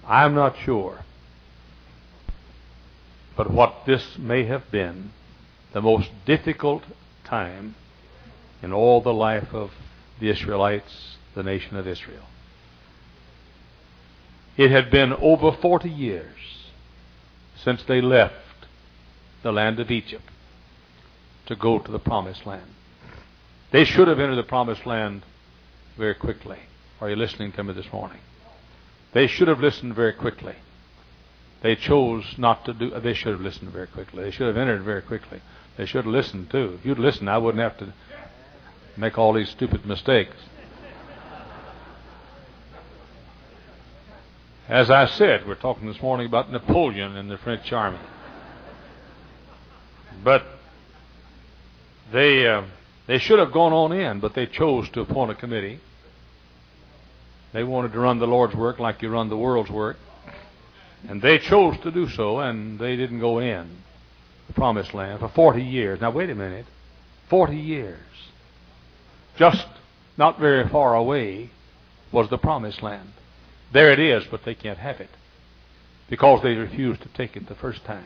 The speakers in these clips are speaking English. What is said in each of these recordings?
I'm not sure. But what this may have been the most difficult time in all the life of the Israelites, the nation of Israel. It had been over 40 years since they left the land of Egypt to go to the Promised Land. They should have entered the Promised Land very quickly. Are you listening to me this morning? They should have listened very quickly. They chose not to do. They should have listened very quickly. They should have entered very quickly. They should have listened too. If you'd listened, I wouldn't have to make all these stupid mistakes. As I said, we're talking this morning about Napoleon and the French army. But they should have gone on in, but they chose to appoint a committee. They wanted to run the Lord's work like you run the world's work. And they chose to do so, and they didn't go in the Promised Land for 40 years. Now, wait a minute. 40 years. Just not very far away was the Promised Land. There it is, but they can't have it because they refused to take it the first time.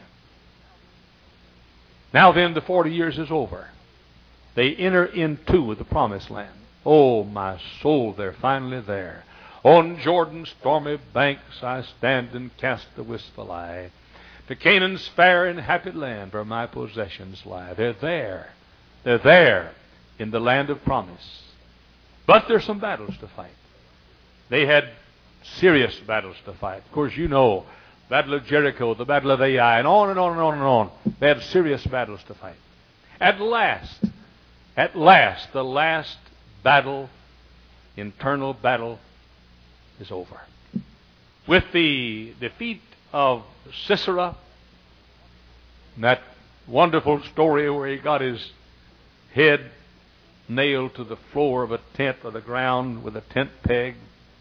Now then, the 40 years is over. They enter into the Promised Land. Oh, my soul, they're finally there. On Jordan's stormy banks I stand and cast a wistful eye. To Canaan's fair and happy land where my possessions lie. They're there. They're there in the land of promise. But there's some battles to fight. They had serious battles to fight. Of course, you know, Battle of Jericho, the Battle of Ai, and on and on and on and on. They had serious battles to fight. At last, the last battle, internal battle, is over. With the defeat of Sisera, that wonderful story where he got his head nailed to the floor of a tent or the ground with a tent peg.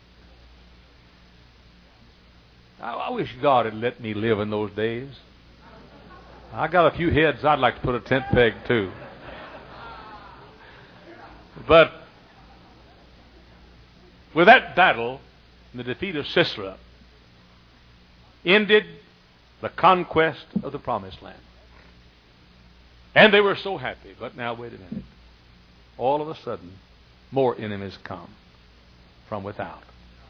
I wish God had let me live in those days. I got a few heads I'd like to put a tent peg to. But with that battle, the defeat of Sisera ended the conquest of the Promised Land. And they were so happy. But now, wait a minute. All of a sudden, more enemies come from without.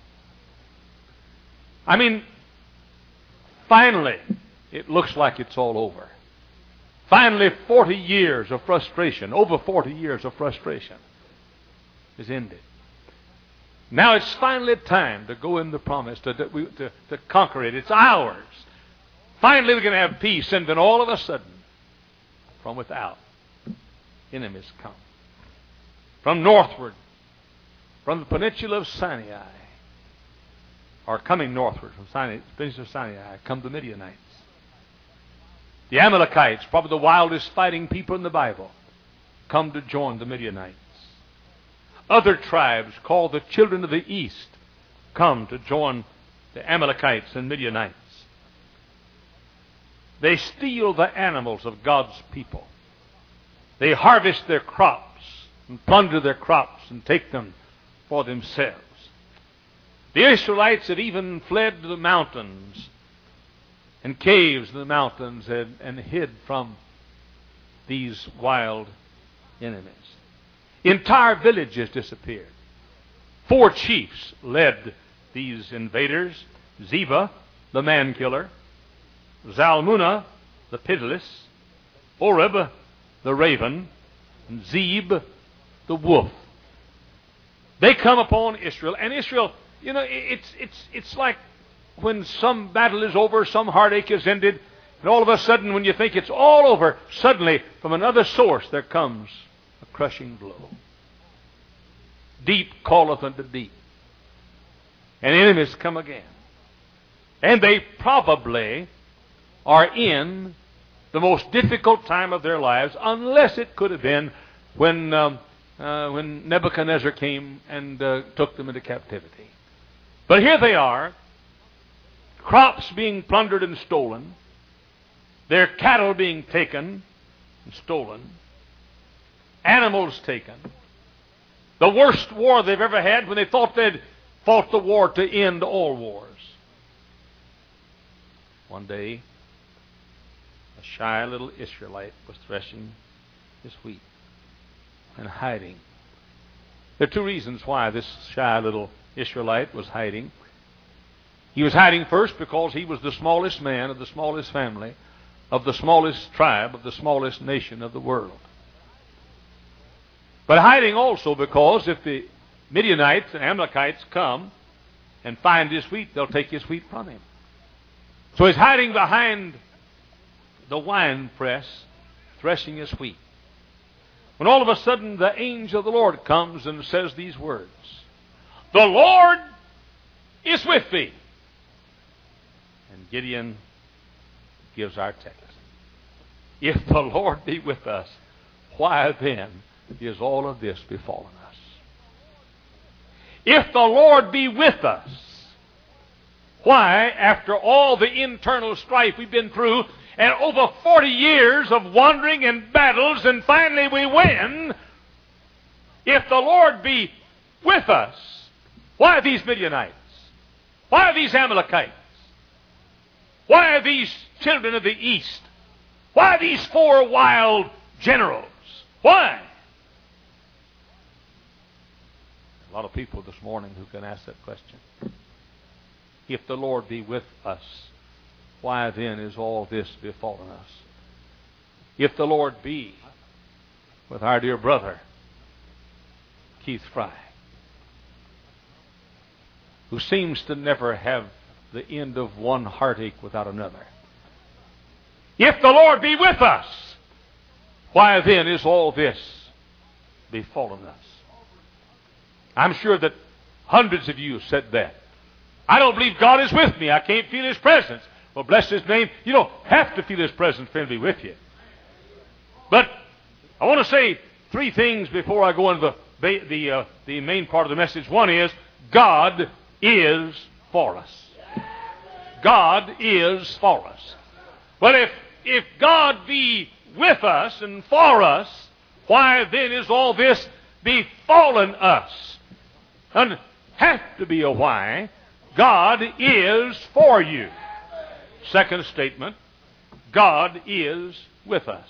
I mean, finally, it looks like it's all over. Finally, 40 years of frustration, over 40 years of frustration, is ended. Now it's finally time to go in the promise, to conquer it. It's ours. Finally we can have peace. And then all of a sudden, from without, enemies come. From northward, from the peninsula of Sinai, or coming northward from the peninsula of Sinai, come the Midianites. The Amalekites, probably the wildest fighting people in the Bible, come to join the Midianites. Other tribes called the children of the east come to join the Amalekites and Midianites. They steal the animals of God's people. They harvest their crops and plunder their crops and take them for themselves. The Israelites had even fled to the mountains and caves in the mountains and hid from these wild enemies. Entire villages disappeared. 4 chiefs led these invaders. Zeba, the man-killer. Zalmunna, the pitiless. Oreb, the raven. And Zeb, the wolf. They come upon Israel. And Israel, you know, it's like when some battle is over, some heartache is ended, and all of a sudden when you think it's all over, suddenly from another source there comes a crushing blow. Deep calleth unto deep. And enemies come again. And they probably are in the most difficult time of their lives, unless it could have been when Nebuchadnezzar came and took them into captivity. But here they are, crops being plundered and stolen, their cattle being taken and stolen, animals taken. The worst war they've ever had when they thought they'd fought the war to end all wars. One day, a shy little Israelite was threshing his wheat and hiding. There are two reasons why this shy little Israelite was hiding. He was hiding first because he was the smallest man of the smallest family, of the smallest tribe, of the smallest nation of the world. But hiding also because if the Midianites and Amalekites come and find his wheat, they'll take his wheat from him. So he's hiding behind the wine press, threshing his wheat. When all of a sudden the angel of the Lord comes and says these words, "The Lord is with thee." And Gideon gives our text. If the Lord be with us, why then is all of this befallen us? If the Lord be with us, why, after all the internal strife we've been through, and over 40 years of wandering and battles, and finally we win, if the Lord be with us, why are these Midianites? Why are these Amalekites? Why are these children of the east? Why are these 4 wild generals? Why? A lot of people this morning who can ask that question. If the Lord be with us, why then is all this befallen us? If the Lord be with our dear brother, Keith Fry, who seems to never have the end of one heartache without another. If the Lord be with us, why then is all this befallen us? I'm sure that hundreds of you said that. I don't believe God is with me. I can't feel His presence. Well, bless His name. You don't have to feel His presence for Him to be with you. But I want to say 3 things before I go into the main part of the message. One is, God is for us. God is for us. But if God be with us and for us, why then is all this befallen us? And have to be a why. God is for you. Second statement, God is with us.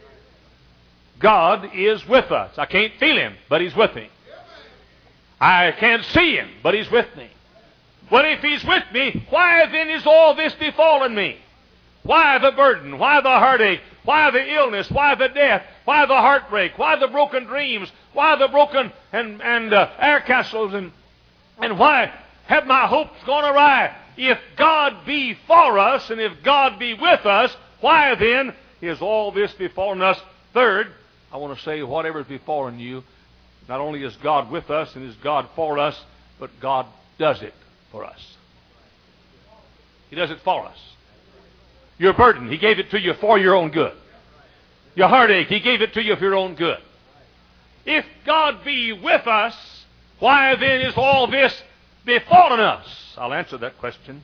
God is with us. I can't feel Him, but He's with me. I can't see Him, but He's with me. Well, if He's with me, why then is all this befallen me? Why the burden? Why the heartache? Why the illness? Why the death? Why the heartbreak? Why the broken dreams? Why the broken and air castles? And why have my hopes gone awry? If God be for us, and if God be with us, why then is all this befallen us? Third, I want to say, whatever is befallen you, not only is God with us and is God for us, but God does it for us. He does it for us. Your burden, He gave it to you for your own good. Your heartache, He gave it to you for your own good. If God be with us, why then is all this befallen us? I'll answer that question.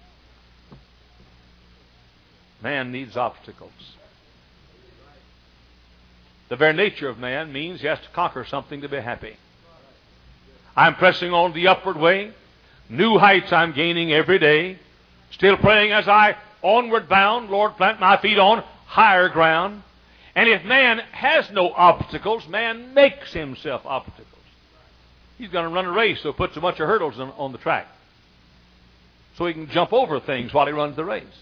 Man needs obstacles. The very nature of man means he has to conquer something to be happy. I'm pressing on the upward way. New heights I'm gaining every day. Still praying as I onward bound, Lord, plant my feet on higher ground. And if man has no obstacles, man makes himself obstacles. He's going to run a race, so puts a bunch of hurdles on the track, so he can jump over things while he runs the race.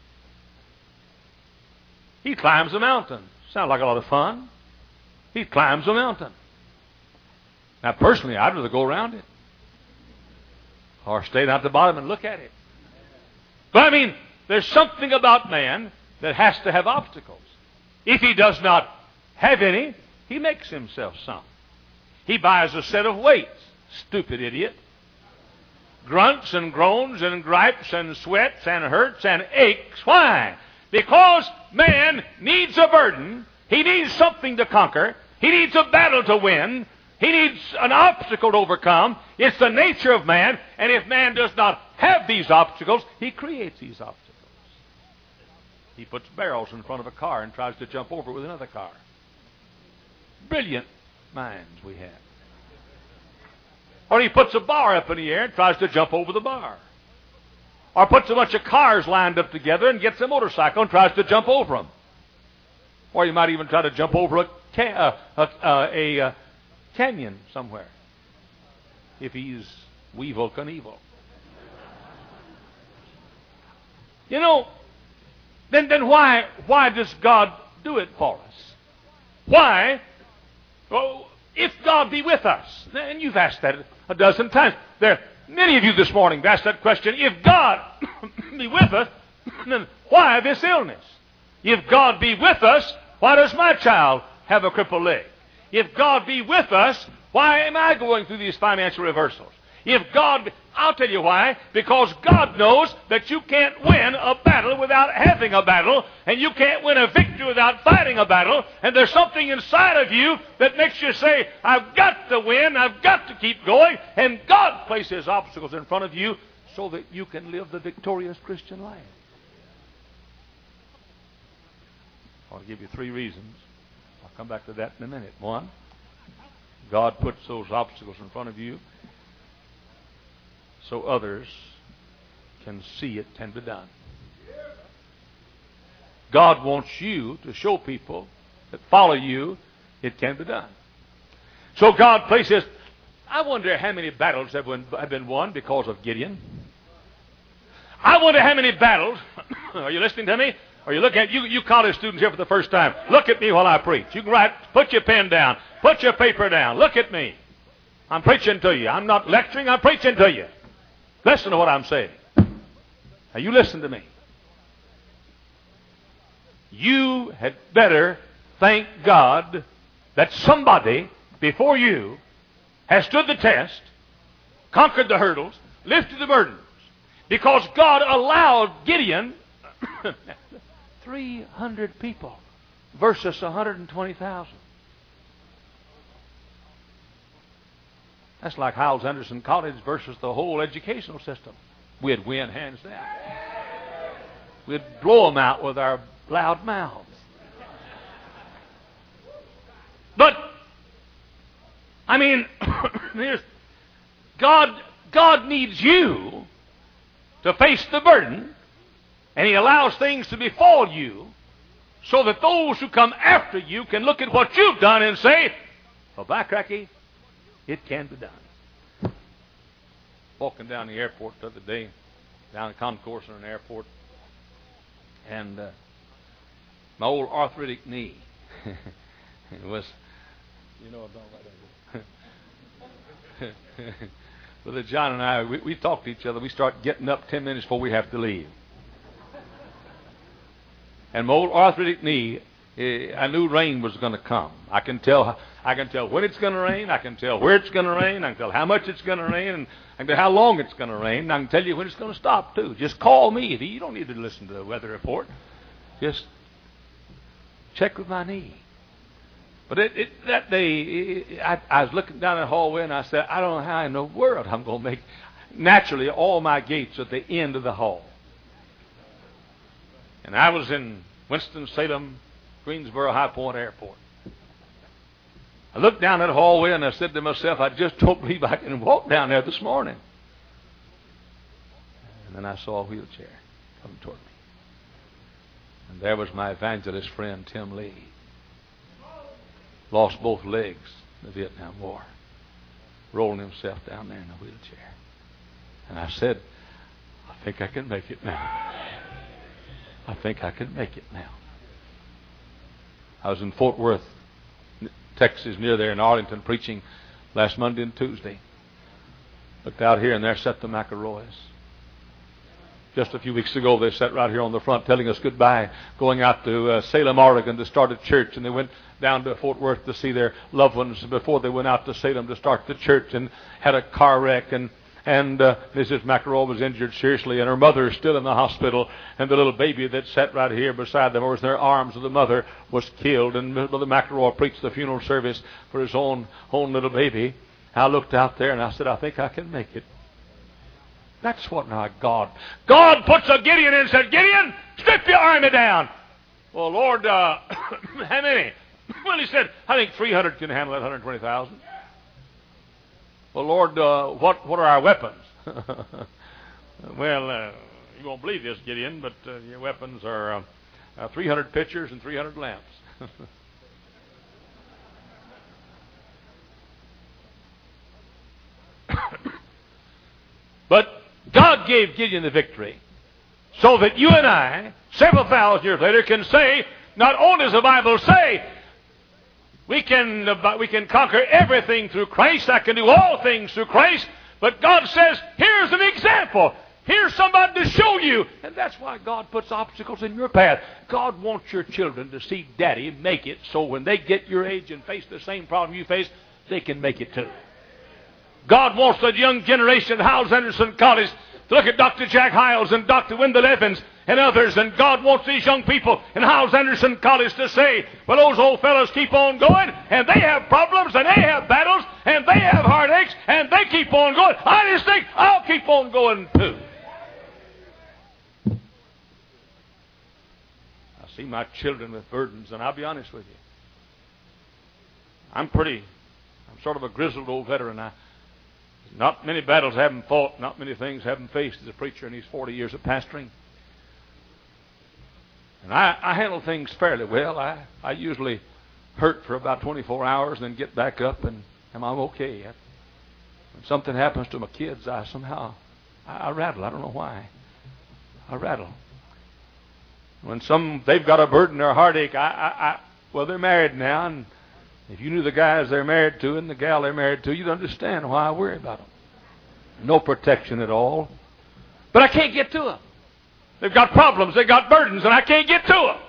He climbs a mountain. Sounds like a lot of fun. He climbs a mountain. Now, personally, I'd rather go around it, or stay down at the bottom and look at it. But I mean, there's something about man that has to have obstacles. If he does not have any, he makes himself some. He buys a set of weights. Stupid idiot. Grunts and groans and gripes and sweats and hurts and aches. Why? Because man needs a burden. He needs something to conquer. He needs a battle to win. He needs an obstacle to overcome. It's the nature of man. And if man does not have these obstacles, he creates these obstacles. He puts barrels in front of a car and tries to jump over with another car. Brilliant minds we have. Or he puts a bar up in the air and tries to jump over the bar. Or puts a bunch of cars lined up together and gets a motorcycle and tries to jump over them. Or you might even try to jump over a canyon somewhere, if he's Weevil Knievel. You know, then why does God do it for us? Why? Well, if God be with us, and you've asked that a dozen times. Many of you this morning have asked that question. If God be with us, then why this illness? If God be with us, why does my child have a crippled leg? If God be with us, why am I going through these financial reversals? I'll tell you why. Because God knows that you can't win a battle without having a battle, and you can't win a victory without fighting a battle, and there's something inside of you that makes you say, I've got to win, I've got to keep going, and God places obstacles in front of you so that you can live the victorious Christian life. I want to give you 3 reasons. I'll come back to that in a minute. 1, God puts those obstacles in front of you so others can see it can be done. God wants you to show people that follow you it can be done. So God places, I wonder how many battles have been won because of Gideon. I wonder how many battles, are you listening to me? Are you looking at, you college students here for the first time, look at me while I preach. You can put your pen down, put your paper down, look at me. I'm preaching to you. I'm not lecturing, I'm preaching to you. Listen to what I'm saying. Now you listen to me. You had better thank God that somebody before you has stood the test, conquered the hurdles, lifted the burdens, because God allowed Gideon 300 people versus 120,000. That's like Hyles Anderson College versus the whole educational system. We'd win hands down. We'd blow them out with our loud mouths. But, I mean, God needs you to face the burden, and He allows things to befall you so that those who come after you can look at what you've done and say, well, by cracky, it can be done. Walking down the airport the other day, down the concourse in an airport, and my old arthritic knee it was, you know what I'm talking about. Brother John and I, we talk to each other. We start getting up 10 minutes before we have to leave. And my old arthritic knee, I knew rain was going to come. I can tell when it's going to rain. I can tell where it's going to rain. I can tell how much it's going to rain, and I can tell how long it's going to rain. And I can tell you when it's going to stop too. Just call me. You don't need to listen to the weather report. Just check with my knee. But that day, I was looking down the hallway, and I said, I don't know how in the world I'm going to make. Naturally, all my gates at the end of the hall. And I was in Winston-Salem, Greensboro, High Point Airport. I looked down that hallway and I said to myself, I just don't believe I can walk down there this morning. And then I saw a wheelchair coming toward me. And there was my evangelist friend, Tim Lee. Lost both legs in the Vietnam War. Rolling himself down there in a wheelchair. And I said, I think I can make it now. I think I can make it now. I was in Fort Worth, Texas, near there in Arlington, preaching last Monday and Tuesday. Looked out here, and there sat the McElroys. Just a few weeks ago, they sat right here on the front telling us goodbye, going out to Salem, Oregon to start a church, and they went down to Fort Worth to see their loved ones before they went out to Salem to start the church, and had a car wreck, and Mrs. McElroy was injured seriously, and her mother is still in the hospital, and the little baby that sat right here beside them, or was in their arms of the mother, was killed, and Brother McElroy preached the funeral service for his own little baby. I looked out there, and I said, I think I can make it. That's what now God puts a Gideon in and said, Gideon, strip your army down. Well, Lord, how many? Well, he said, I think 300 can handle that 120,000. Well, Lord, what are our weapons? Well, You won't believe this, Gideon, but your weapons are 300 pitchers and 300 lamps. But God gave Gideon the victory so that you and I, several thousand years later, can say, not only does the Bible say, we can conquer everything through Christ, I can do all things through Christ, but God says, here's an example. Here's somebody to show you. And that's why God puts obstacles in your path. God wants your children to see Daddy make it so when they get your age and face the same problem you face, they can make it too. God wants the young generation at Hyles Anderson College to look at Dr. Jack Hyles and Dr. Wendell Evans and others. And God wants these young people in Hyles Anderson College to say, well, those old fellows keep on going, and they have problems, and they have battles, and they have heartaches, and they keep on going. I just think I'll keep on going too. I see my children with burdens, and I'll be honest with you. I'm sort of a grizzled old veteran. Not many battles I haven't fought, not many things I haven't faced as a preacher in these 40 years of pastoring. And I handle things fairly well. I usually hurt for about 24 hours and then get back up and I'm okay. When something happens to my kids, I rattle. I don't know why. I rattle. When they've got a burden or a heartache, well, they're married now, and if you knew the guys they're married to and the gal they're married to, you'd understand why I worry about them. No protection at all. But I can't get to them. They've got problems, they've got burdens, and I can't get to them.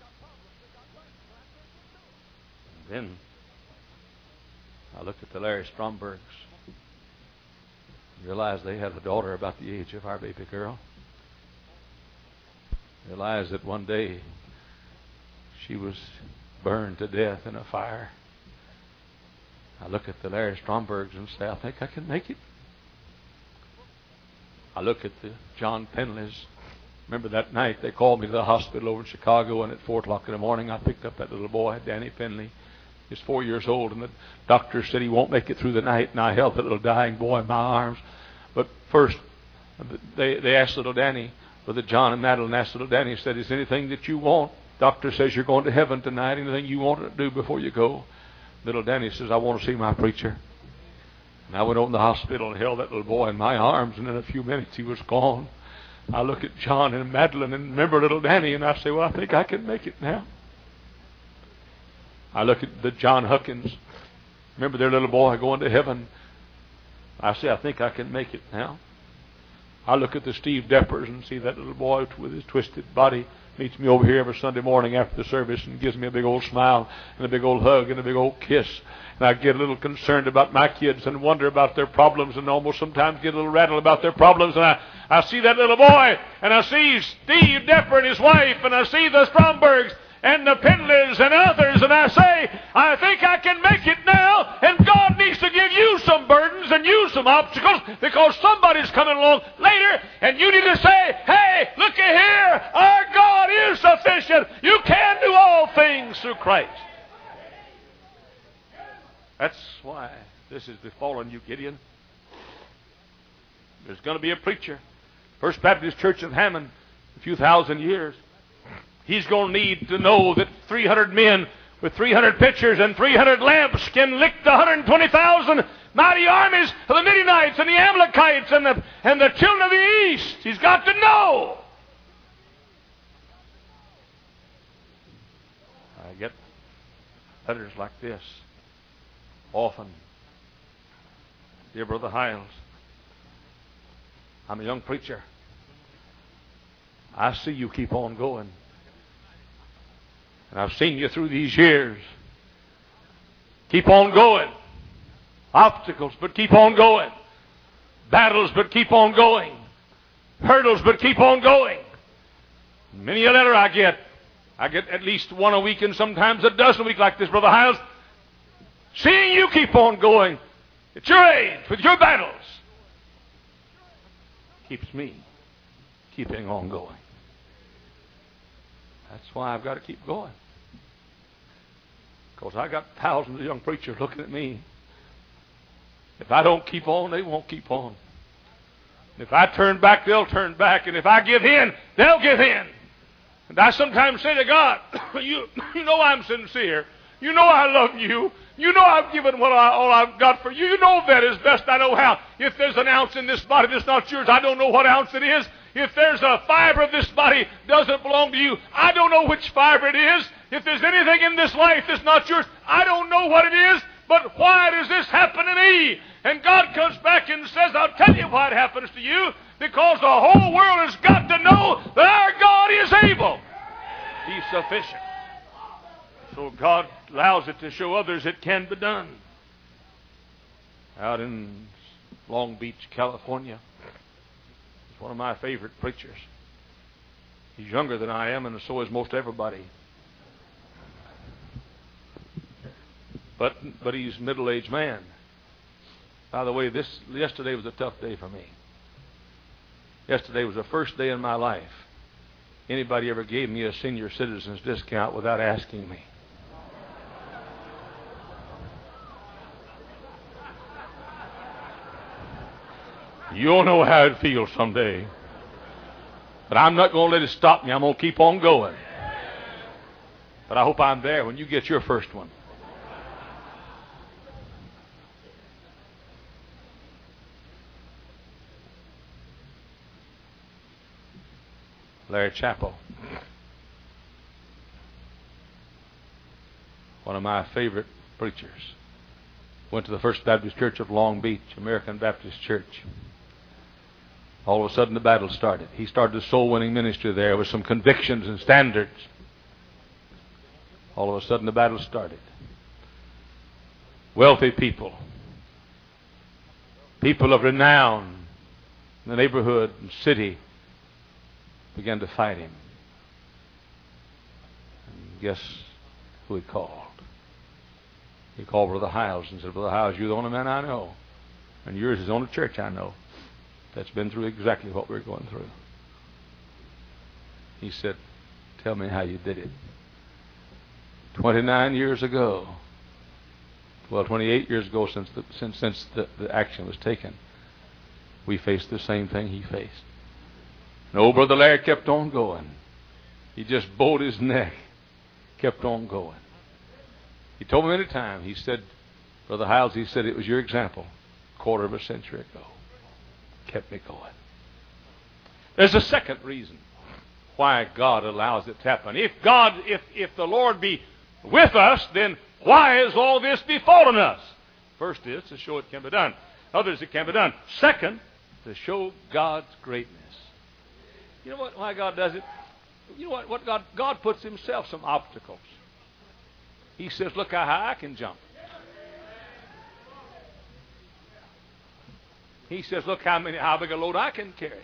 And then I looked at the Larry Strombergs. Realized they had a daughter about the age of our baby girl. Realized that one day she was burned to death in a fire. I look at the Larry Strombergs and say, I think I can make it. I look at the John Penleys. Remember that night they called me to the hospital over in Chicago, and at 4 o'clock in the morning I picked up that little boy, Danny Penley. He's 4 years old, and the doctor said he won't make it through the night, and I held that little dying boy in my arms. But first, they asked little Danny, Brother John and Madeline asked little Danny, said, is there anything that you want? Doctor says you're going to heaven tonight. Anything you want to do before you go? Little Danny says, I want to see my preacher. And I went over to the hospital and held that little boy in my arms, and in a few minutes he was gone. I look at John and Madeline and remember little Danny, and I say, well, I think I can make it now. I look at the John Huckins. Remember their little boy going to heaven. I say, I think I can make it now. I look at the Steve Deppers and see that little boy with his twisted body meets me over here every Sunday morning after the service and gives me a big old smile and a big old hug and a big old kiss. And I get a little concerned about my kids and wonder about their problems and almost sometimes get a little rattled about their problems. And I see that little boy and I see Steve Depper and his wife and I see the Strombergs and the Penleys and others, and I say, I think I can make it now, and God needs to give you some burdens and you some obstacles because somebody's coming along later, and you need to say, hey, look at here, our God is sufficient. You can do all things through Christ. That's why this is befallen you, Gideon. There's going to be a preacher, First Baptist Church of Hammond, a few thousand years. He's going to need to know that 300 men with 300 pitchers and 300 lamps can lick the 120,000 mighty armies of the Midianites and the Amalekites and the children of the East. He's got to know. I get letters like this often. Dear Brother Hyles, I'm a young preacher. I see you keep on going. And I've seen you through these years. Keep on going. Obstacles, but keep on going. Battles, but keep on going. Hurdles, but keep on going. Many a letter I get at least one a week and sometimes a dozen a week like this, Brother Hyles. Seeing you keep on going at your age with your battles keeps me keeping on going. That's why I've got to keep going. Because I got thousands of young preachers looking at me. If I don't keep on, they won't keep on. If I turn back, they'll turn back. And if I give in, they'll give in. And I sometimes say to God, you know I'm sincere. You know I love you. You know I've given all I've got for you. You know that as best I know how. If there's an ounce in this body that's not yours, I don't know what ounce it is. If there's a fiber of this body doesn't belong to you, I don't know which fiber it is. If there's anything in this life that's not yours, I don't know what it is. But why does this happen to me? And God comes back and says, I'll tell you why it happens to you. Because the whole world has got to know that our God is able. He's sufficient. So God allows it to show others it can be done. Out in Long Beach, California, he's one of my favorite preachers. He's younger than I am, and so is most everybody. But he's a middle-aged man. By the way, yesterday was a tough day for me. Yesterday was the first day in my life anybody ever gave me a senior citizen's discount without asking me. You'll know how it feels someday. But I'm not going to let it stop me. I'm going to keep on going. But I hope I'm there when you get your first one. Larry Chappell, one of my favorite preachers, went to the First Baptist Church of Long Beach, American Baptist Church. All of a sudden the battle started. He started a soul-winning ministry there with some convictions and standards. All of a sudden the battle started. Wealthy people, people of renown in the neighborhood and city began to fight him. And guess who he called? He called Brother Hiles and said, Brother Hiles, you're the only man I know. And yours is the only church I know that's been through exactly what we're going through. He said, tell me how you did it. 29 years ago, 28 years ago since the action was taken, we faced the same thing he faced. And old Brother Larry kept on going. He just bowed his neck, kept on going. He told me many times, he said, Brother Hiles, he said, it was your example, quarter of a century ago. Kept me going. There's a second reason why God allows it to happen. If the Lord be with us, then why is all this befallen us? First is to show it can be done. Others, it can be done. Second, to show God's greatness. You know why God does it? You know what God puts himself some obstacles. He says, look how high I can jump. He says, look how big a load I can carry.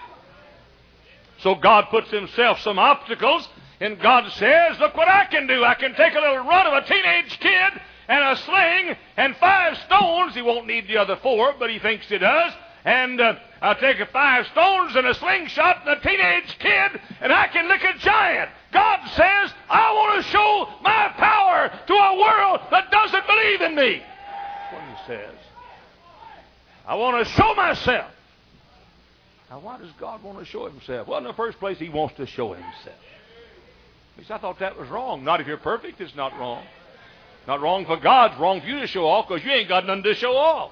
So God puts himself some obstacles, and God says, look what I can do. I can take a little run of a teenage kid and a sling and 5 stones. He won't need the other 4, but he thinks he does. And I'll take 5 stones and a slingshot and a teenage kid, and I can lick a giant. God says, I want to show my power to a world that doesn't believe in me. That's what he says. I want to show myself. Now, why does God want to show himself? Well, in the first place, he wants to show himself. He said, I thought that was wrong. Not if you're perfect, it's not wrong. Not wrong for God, it's wrong for you to show off because you ain't got nothing to show off.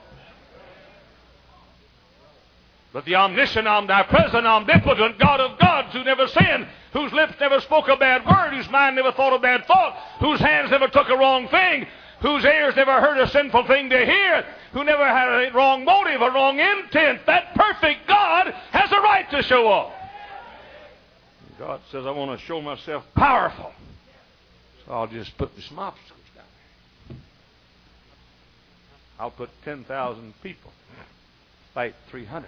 But the omniscient, omnipresent, omnipotent God of gods, who never sinned, whose lips never spoke a bad word, whose mind never thought a bad thought, whose hands never took a wrong thing, whose ears never heard a sinful thing to hear, who never had a wrong motive, a wrong intent, that perfect God has a right to show off. God says, I want to show myself powerful. So I'll just put some obstacles down there. I'll put 10,000 people fight 300.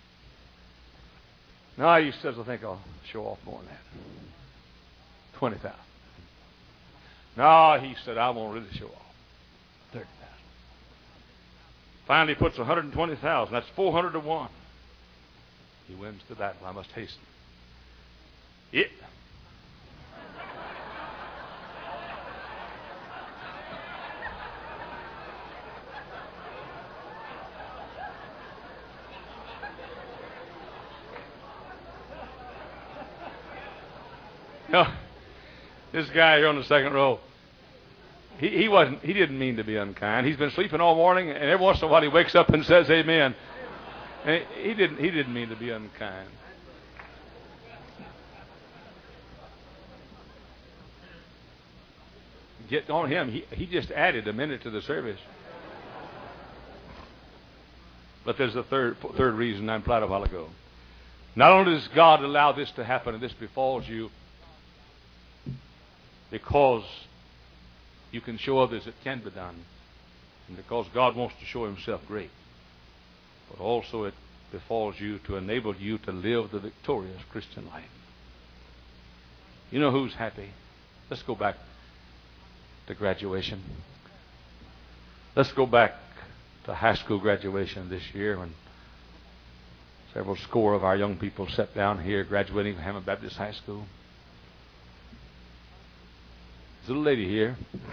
Now he says, I think I'll show off more than that. 20,000. No, he said, I won't really show off. 30,000. Finally puts 120,000. That's 400 to 1. He wins the battle. I must hasten. Yeah. No, this guy here on the second row, he didn't mean to be unkind. He's been sleeping all morning, and every once in a while he wakes up and says amen. And he didn't mean to be unkind. Get on him. He just added a minute to the service. But there's a third reason I implied a while ago. Not only does God allow this to happen and this befalls you because you can show others it can be done, and because God wants to show himself great, but also it befalls you to enable you to live the victorious Christian life. You know who's happy? Let's go back to graduation. Let's go back to high school graduation this year when several score of our young people sat down here graduating from Hammond Baptist High School. There's a little lady here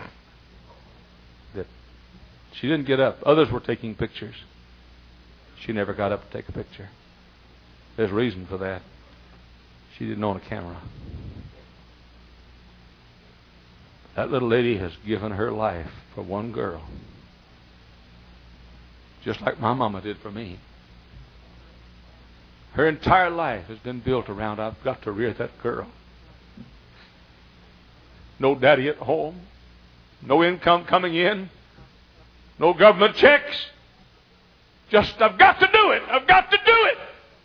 that she didn't get up. Others were taking pictures. She never got up to take a picture. There's a reason for that. She didn't own a camera. That little lady has given her life for one girl, just like my mama did for me. Her entire life has been built around, I've got to rear that girl. No daddy at home, no income coming in, no government checks. Just, I've got to do it. I've got to do it.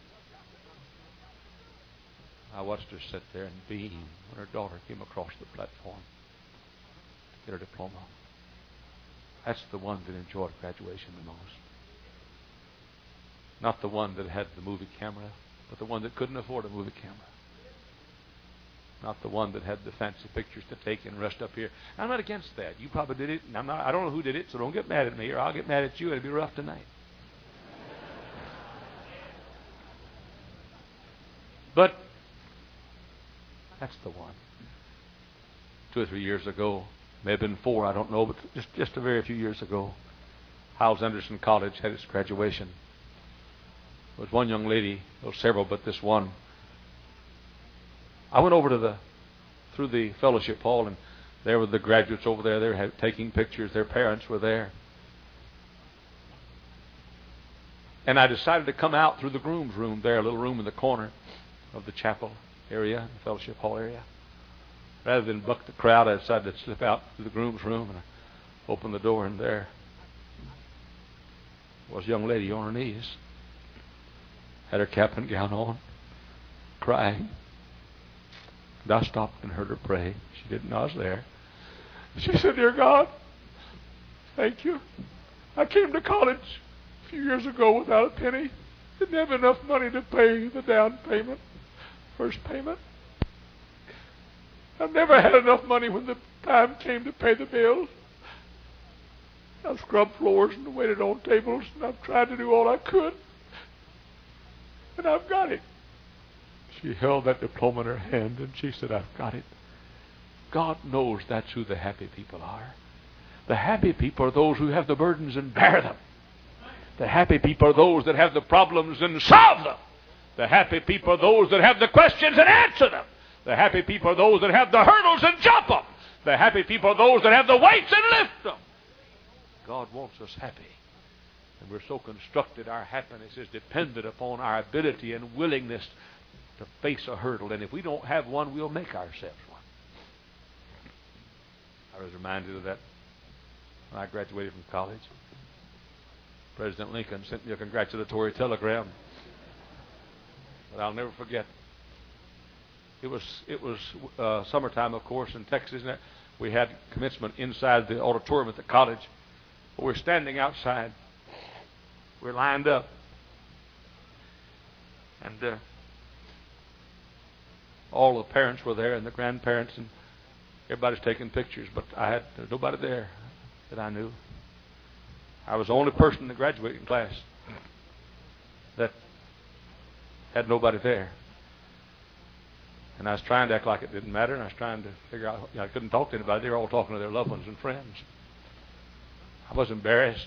I watched her sit there and beam when her daughter came across the platform to get her diploma. That's the one that enjoyed graduation the most. Not the one that had the movie camera, but the one that couldn't afford a movie camera. Not the one that had the fancy pictures to take and rest up here. I'm not against that. You probably did it, and I don't know who did it, so don't get mad at me, or I'll get mad at you. It'll be rough tonight. But that's the one. 2 or 3 years ago, may have been 4, I don't know, but just a very few years ago, Hyles Anderson College had its graduation. There was one young lady, there were several, but this one. I went over through the fellowship hall, and there were the graduates over there. They were taking pictures. Their parents were there. And I decided to come out through the groom's room there, a little room in the corner of the chapel area, the fellowship hall area. Rather than buck the crowd, I decided to slip out through the groom's room, and I opened the door, and there was a young lady on her knees. Had her cap and gown on, crying. And I stopped and heard her pray. She didn't know I was there. She said, "Dear God, thank you. I came to college a few years ago without a penny. Didn't have enough money to pay the down payment, first payment. I've never had enough money when the time came to pay the bills. I've scrubbed floors and waited on tables, and I've tried to do all I could. And I've got it." She held that diploma in her hand, and she said, "I've got it." God knows that's who the happy people are. The happy people are those who have the burdens and bear them. The happy people are those that have the problems and solve them. The happy people are those that have the questions and answer them. The happy people are those that have the hurdles and jump them. The happy people are those that have the weights and lift them. God wants us happy. And we're so constructed, our happiness is dependent upon our ability and willingness to face a hurdle. And if we don't have one, we'll make ourselves one. I was reminded of that when I graduated from college. President Lincoln sent me a congratulatory telegram that I'll never forget. It was summertime, of course, in Texas. And we had commencement inside the auditorium at the college. But we're standing outside. We're lined up. And all the parents were there and the grandparents, and everybody's taking pictures. But there was nobody there that I knew. I was the only person in the graduating class that had nobody there. And I was trying to act like it didn't matter, and I was trying to figure out, I couldn't talk to anybody. They were all talking to their loved ones and friends. I was embarrassed.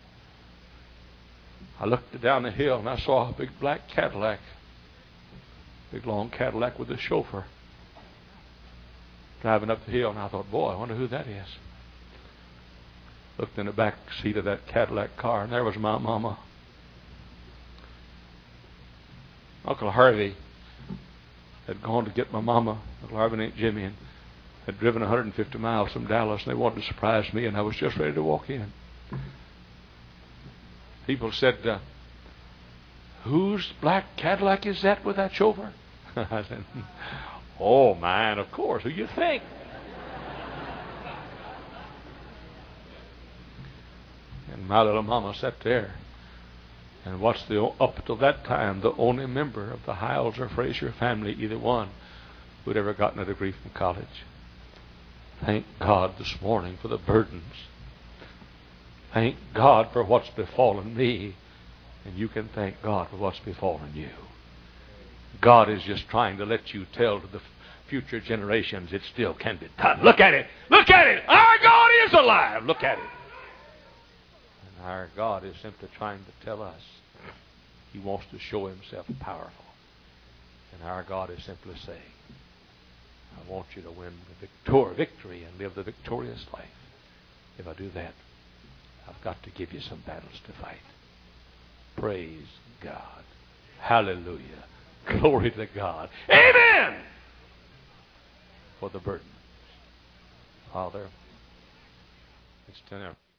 I looked down the hill, and I saw a big black Cadillac. Big long Cadillac with a chauffeur. driving up the hill, and I thought, boy, I wonder who that is. Looked in the back seat of that Cadillac car, and there was my mama. Uncle Harvey had gone to get my mama, Uncle Harvey and Aunt Jimmy, and had driven 150 miles from Dallas, and they wanted to surprise me, and I was just ready to walk in. People said, whose black Cadillac is that with that chauffeur? I said, oh, mine, of course. Who you think? And my little mama sat there and watched up until that time, the only member of the Hiles or Frazier family, either one, who'd ever gotten a degree from college. Thank God this morning for the burdens. Thank God for what's befallen me. And you can thank God for what's befallen you. God is just trying to let you tell to the future generations it still can be done. Look at it. Look at it. Our God is alive. Look at it. And our God is simply trying to tell us He wants to show Himself powerful. And our God is simply saying, I want you to win the victory and live the victorious life. If I do that, I've got to give you some battles to fight. Praise God. Hallelujah. Glory to God. Amen. For the burden. Father, it's 10 hours.